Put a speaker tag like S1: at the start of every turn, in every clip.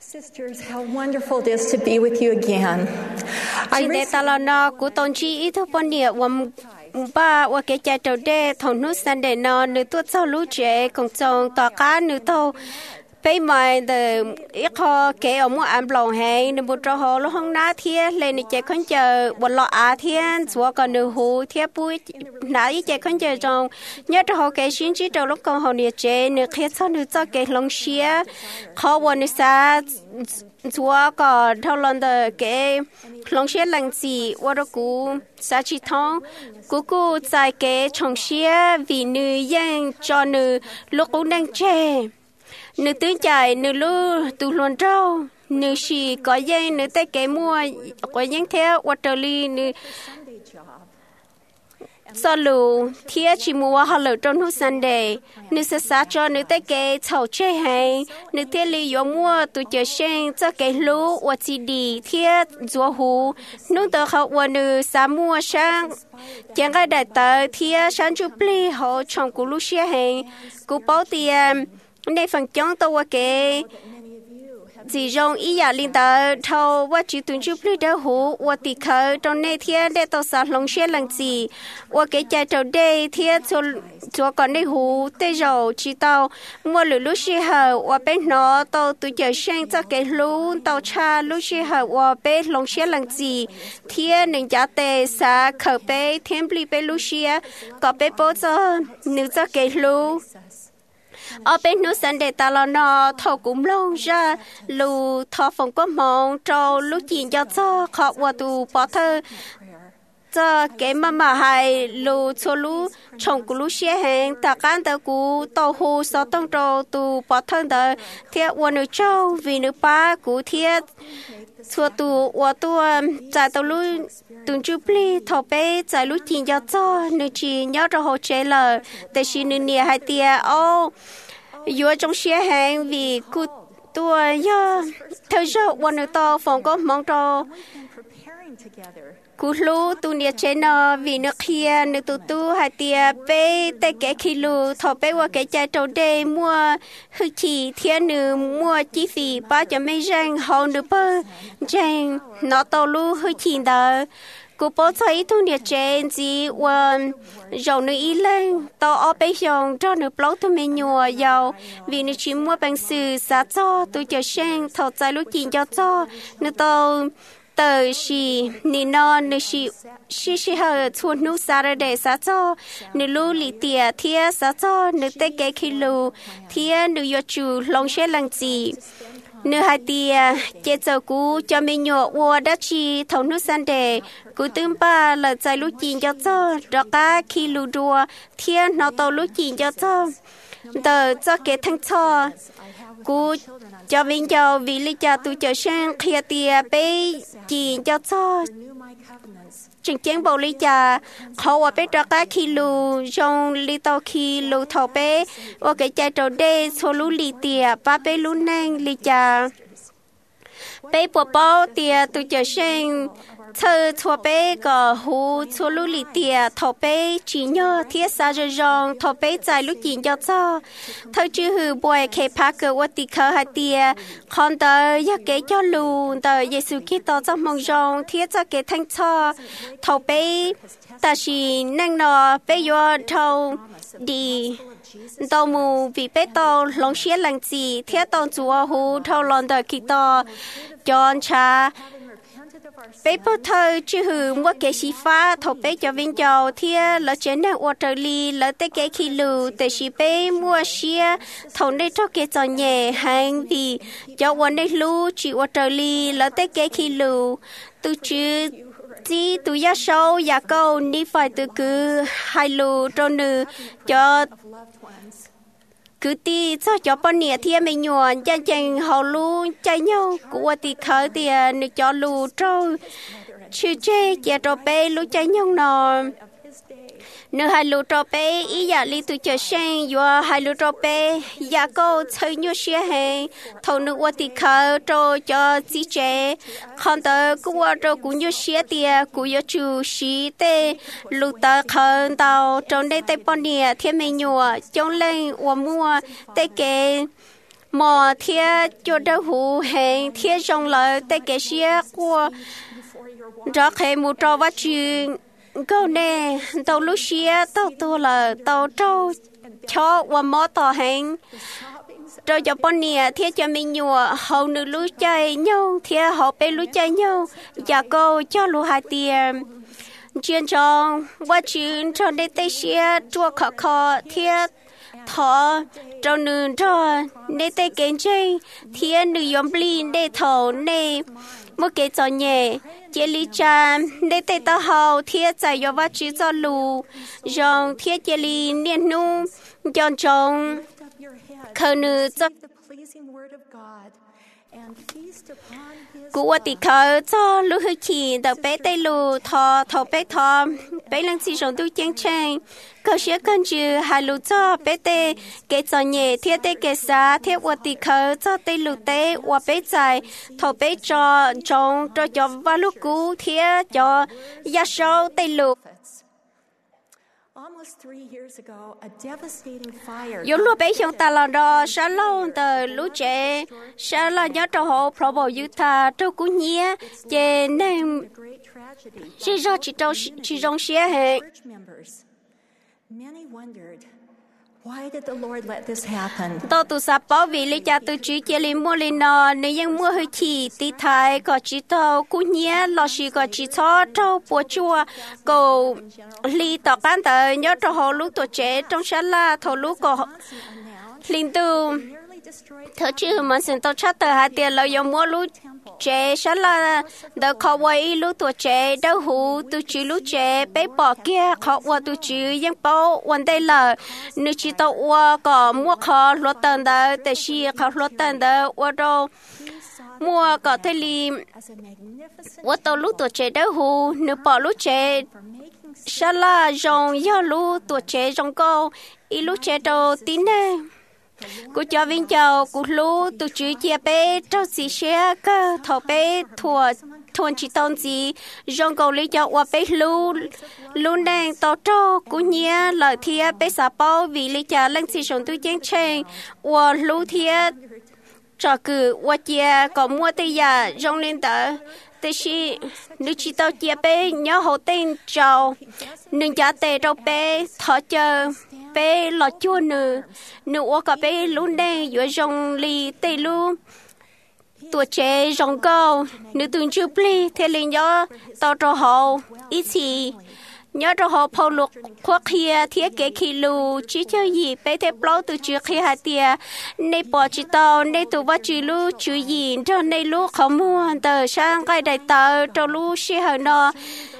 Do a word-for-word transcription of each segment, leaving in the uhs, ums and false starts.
S1: Sisters, how wonderful it is to be with you again. I
S2: Chị ta lo nó của tôn chi ít thôi bọn địa wầm ba và cái cha trâu đê thằng nút san để nó nữ tuột sau lũ trẻ cùng chồng tỏ cá nữ thâu bây mà the ít họ kể ở mua ăn lòng hay nữ bút cho họ lúc hôm nay thiê lên nữ trẻ con chờ bột lọ á thiên chúa còn nữ hú thiê bụi nãy trẻ con chờ trong nhớ cho họ kể xin chỉ trâu lúc con họ nữ trẻ nữ khi sau nữ cho kể lòng xía họวันnữ sa chúa có thâu lần the kể lòng xía lăng gì và đó cú sa chỉ thong cú cú tại kể chồng xía vì nữ yên cho nữ lúc cũng đang trẻ nữ tướng chạy nữ lu tu luồn trâu nữ xì có dây nữ tay kế mua có dây theo waterly nữ sau lù thiê chỉ mua họ lỡ trong hút Sunday nữ sẽ sát cho nữ tay kế chậu chơi hay nữ thiê li yếu mua tu chờ sen cho kế lú và chỉ đi thiê dùa hú nữ tờ họ và nữ sa mua sang chẳng cái đại tờ thiê sang chụp li họ trong cú lú xe hay cú bảo tiền đây phần chống tôi cái chỉ dùng ý giả linh tờ thâu và chỉ tuân chụp lý đỡ hú và tì khờ trong này thiên để tôi sát lòng xe lần gì và cái chạy trâu đây thiên cho cho con đây hú tê rồi chỉ tao mua lửa lúc xe hở và bên nó tao tụi chờ sang cho cái lú tao cha lúc xe hở và bên lòng xe lần gì thiên nên giá tê sa khờ bên thiên bì bên lúc xe có bên bố cho nữ cho cái lú ở bên nước sân để ta lo nó thầu cũng lâu ra lù thọ phòng có mong trâu lúc chuyện cho cho họ qua tù bỏ thơ cho cái mà mà hay lù cho lù trồng của lù xe hàng ta can ta cú tàu hồ sáu tông trâu tù bỏ thân ta thiệt qua nước trâu vì nước ba cú thiệt xua tù qua tù trả tàu lù từng chút pli thọ bé trả lù chuyện cho cho nước chỉ nhớ cho họ chế là để xin nước nia hai tia ô vừa trong xe hàng vì cú tua do theo số qua nước to phòng có mong trâu cú lú tu nia chế nó vì nước kia nước tu tu hai tia bé tay cái khi lú thọ bé qua cái trái trâu đê mua hư chỉ thiên nữ mua chi phí ba cho mấy răng hậu nữ bơ răng nó tàu lú hư chỉ đó cú bố thấy tu nia chế gì và dầu nữ ý lên tàu ở bên dòng cho nữ blog tu mình nhua dầu vì nữ chỉ mua bằng sự giá cho tu chờ sang thọ trái lúc chuyện cho cho nữ tàu tờ xì nị non nữ xì xì xì hờ chuột nữ Saturday sát cho nữ lu lì tiệt thia sát cho nữ tê kế khi lu thia nữ yo chu long xe lăng gì nữ hai tiệt chế giờ cú cho mình nhọ qua đất chi thầu nữ Sunday cú tương ba là trái lúc chín cho cho đó cả khi lu đua thia nó tàu lúc chín cho cho tờ cho kế thăng cho cú cho mình cho vì lý cha tu cho sang kia tia bé chỉ cho cho chừng chén bầu lý cha họ ở bé cho cá khi lù trong lý tàu khi lù thầu bé ở cái cha trâu đê số lú lý tia ba bé lú nang lý cha bé bỏ bao tia tu cho sang thơ thua bé có hú thua lú lì tiệt thọ bé chỉ nhớ thiết sa rơi rong thọ bé dài lúc chín cho cho thơ chữ hư bồi khe phá cơ wat tì khờ hai tiệt con tờ ya kế cho lù tờ Giêsu Kitô trong mong rong thiết cho kế thanh cho thọ bé ta chỉ năng nọ bé yo thâu đi tàu mù vì bé tàu lòng xía lăng gì thiết tàu chúa hú thâu lon tờ Kitô John cha bé bố thơ chứ hừ mua cái xí phá thầu bé cho viên châu thia lỡ chế năng waterly lỡ tới cái khi lù để xí bé mua xía thầu đây cho cái trò nhẹ hàng vì choวันđây lù chỉ waterly lỡ tới cái khi lù tu chứ chỉ tu ya sâu ya câu ní phải tu cứ hai lù cho nữ cho cứ ti cho cho bọn nè thì mình nhuận chân chân hậu lu chạy nhau của thì khởi thì nữ cho lu trâu chữ chê chè trâu bé lu chạy nhau nọ nữ hai lu trâu bé ý giả li tu chờ sang vừa hai lu trâu bé giả câu chơi nhau xe hè thầu nữ qua thì khởi trâu cho chỉ chè còn tờ cũng qua trâu cũng nhau xe tiề cũng nhau chủ xí tê lu tờ khởi tàu trong đây tây bọn nè thì mình nhuận trong lên qua mua tê kê mò thiên cho đâu hủ hẹn thiên trong lời tay cái xe của rõ hệ một trò vắt chuyện câu nè tàu lúc xe tàu tua là tàu trâu cho và mò tàu hẹn rồi cho bọn nè thiên cho mình nhùa hầu nữ lúc chơi nhau thiên hậu bé lúc chơi nhau và câu cho lũ hai tiền chuyên trong vắt chuyện trong đây tay xe chua khó khó thiên thọ trong nương cho nên tay kiến chơi thiên nữ yếm blin để thầu này một cái cho nhẹ chế lý cha nên tay tao hậu thiên giải yo vắt chữ cho lù dòng thiên chế lý niên nu chọn trong khờ nữ cho cú tị khờ cho lũ hư chỉ đợt bé tay lù thọ thọ bé thọ bé lần chỉ dùng tu chén chén cơ sẽ cần chữ hai lù cho bé tê cái cho nhẹ thiết tê cái xa thiết qua tị khờ cho tê lù tê qua bé dài thọ bé cho trong cho cho vào lúc cú thiết cho giá số tê lù yếu lúa bé trong ta là đó sáng lâu từ lúa trẻ sáng là nhớ cho họ probo Utah cho cú nhé về nên chỉ do chỉ trong chỉ trong xe hệ tôi tụ sắp bảo vì lý cha tôi chỉ chỉ lên mua lên nọ nếu như mua hơi chỉ tí thái có chỉ tao cú nhé lo chỉ có chỉ cho trâu bùa chua cầu lý tỏ can tới nhớ cho họ lúc tuổi trẻ trong sáng là thầu lúc có linh tu thở chứ mà xin tao chắc tới hai tiền lợi dụng mua lúc trẻ sáng là đợt khó quay lúc tuổi trẻ đâu hú tôi chỉ lúc trẻ bé bỏ kia khó qua tôi chỉยังbaoวันđây là nếu chỉ tao qua có mua khó lót tận đó để chỉ khó lót tận đó qua đâu mua có thể li qua tao lúc tuổi trẻ đâu hú nếu bỏ lúc trẻ sáng là dùng do lúc tuổi trẻ dùng câu ít lúc trẻ đâu tin nè cô cho viên chào cô lú tôi chỉ chia bé trâu xì xe cơ thọ bé thua thua chỉ tôn gì rong cầu lý cho qua bé lú lú đang tao trâu cô nhia lời thia bé xả bao vì lý cho lên xì sống tôi chén chén qua lú thia cho cứ qua chia có mua tay giả rong lên tờ thế thì nếu chỉ tao chia bé nhớ hậu tên chào nên trả tệ đâu bé thọ chờ bé lọt chua nữa nữa qua cả bé luôn đây vừa rong li tê luôn tuổi trẻ rong câu nữa từng chưa pli thế liền nhớ tao cho họ ít gì nhớ cho họ phô lục khoác kia thiết kế khi lù chỉ chơi gì bé thế bao từ trước khi hạt tiền nay bỏ chỉ tao nay tụ vắt chỉ lù chú gì cho nay lù không mua tờ sang cái đại tờ cho lù xe hơi nó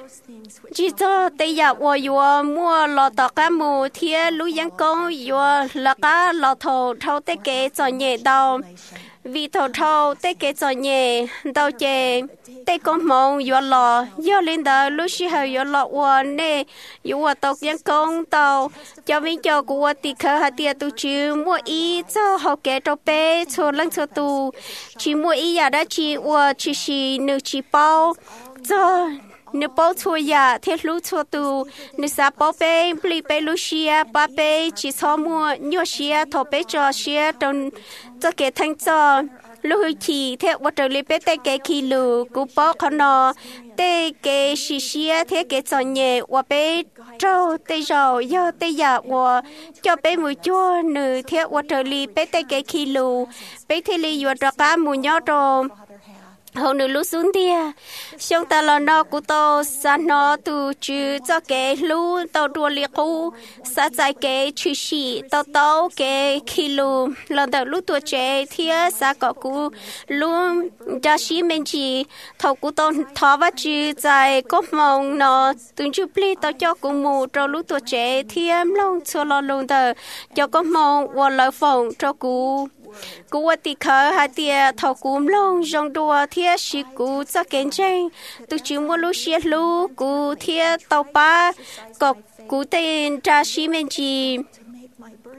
S2: chỉ cho tây giả qua vừa mua lọ tọt cá mù thiết lù giang công vừa là cá lọ thầu thâu tây kế cho nhẹ đầu vì thầu thâu tây kế cho nhẹ đầu chè tây con mông vừa lọ vừa lên đó lù xe hơi vừa lọ qua nè vừa tọt giang công tàu cho mình cho của tì khờ hạt tiền tu chứ mua ý cho họ kế cho bé cho lăng cho tu chỉ mua ý giả đã chỉ vừa chỉ chỉ nữ chỉ bao cho nếu bao thua ya thế lú thua tu nếu sa bao bé bli bé lú xia ba bé chỉ cho mua nhiều xia thọ bé cho xia trong cho cái thanh cho lú chỉ thế vật trợ lý bé té cái khi lú cú bao khó nọ té cái xì xia thế cái cho nhẹ và bé trâu té rau do té ya và cho bé mùi chua nữ thế vật trợ lý bé té cái khi lú bé thế lý vật trợ cá mùi nhỏ trâu hầu nữ lú xuống tia xong ta là nó của tao sa nó từ chữ cho cái lú tao đua liệt cú sa trái cái chữ sĩ tao tao cái kilo lần đầu lú tuổi trẻ thia sa có cú lú cha sĩ mình chỉ thầu của tao thọ vắt chữ trái có mong nó từng chữ pli tao cho cú mù cho lú tuổi trẻ thia long cho lo luôn tờ cho có mong và lời phòng cho cú cú ở tì khờ hai tia thầu cúm lông rong đua thia xí cú cho kiến tranh tu chỉ mua lú xí lú cú thia tàu pa có cú tên cha xí men chỉ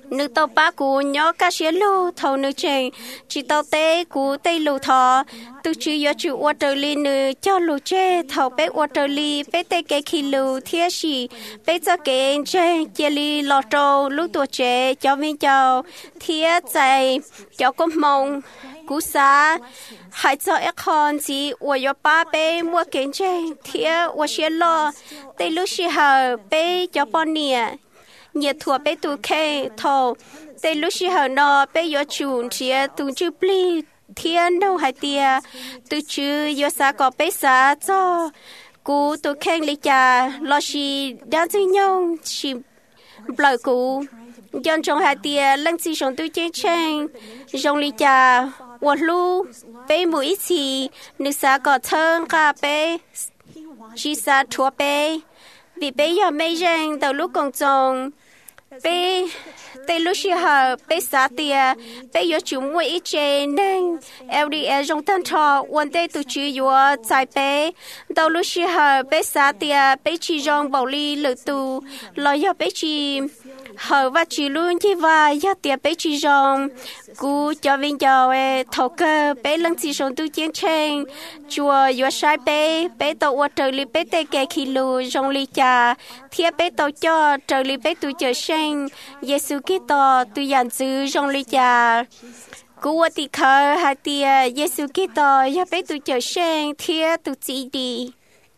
S2: nữ tàu ba cú nhỏ cá xé lô thầu nữ chèn chỉ tàu té cú tây lô thọ tu chỉ yo chịu water nữ cho lô chê thầu bé water bé tây cái kilo thiê xì bé cho cái chê chia li lọt trâu lúc tuổi trẻ cho mình cho thiê chạy cho con mông cú sa hai cho ép con chỉ tôi yo ba bé mua kiến chê thiê tôi xé lo tây lúc xì hở bé cho bọn nè nhiệt thua bé tu kê thầu tây lúc xí hở nọ bé yo chun chia tu chư pli thiên đâu hai tia tu chư yo sa có bé sa cho cú tu khen lý cha lo xí đang chơi nhau xí lời cú dân trong hai tia lăng xí sống tu chơi chơi trong lý cha quật lu bé mũi xí nữ sa có thân cả bé xí sa thua bé vì bé giờ mấy răng đầu lúc còn trồng bé tây lúc xưa hở bé xã tia bé yo chúng mua ít chè nên lờ đê lờ trong thân thọวันtây tụi chị yo chạy bé đầu lúc xưa hở bé xã tia bé chỉ rong bảo li lử tu lo yo bé chỉ hở và chỉ luôn chỉ và yo tia bé chỉ rong cú cho viên cho thầu cơ bé lăng chỉ sống tu chiến tranh chùa yo sai bé bé tàu qua trời li bé tây kề kilo rong li trà thiệp bé tàu cho trời li bé tu chờ sinh Giêsu Kitô tu dàn giữ trong lý cha cú ở tị khờ hai tia Giêsu Kitô ya bé tu chờ sinh thiê tu chỉ đi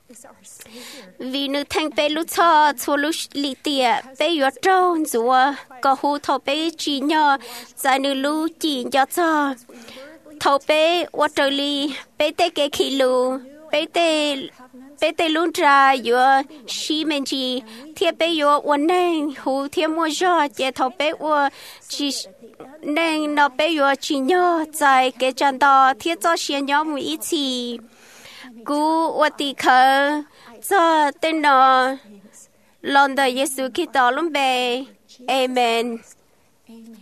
S2: vì nữ thanh bé lúc cho cho lúc lý tia bé yo trâu rùa có hu thầu bé chỉ nhỏ giải nữ lúc chỉ cho cho thầu bé ở trời li bé tê cái kilo bé tê bé tê luôn ra yo xí men chi thiệp bé yo ổn nên hu thiệp mua cho chế thầu bé ở chỉ nên nó bé yo chỉ nhỏ在cái chân đó thiệp cho xí nhỏ một ít chi cú ở tị khờ cho tên nó lòng đời Giêsu Kitô luôn bé Amen.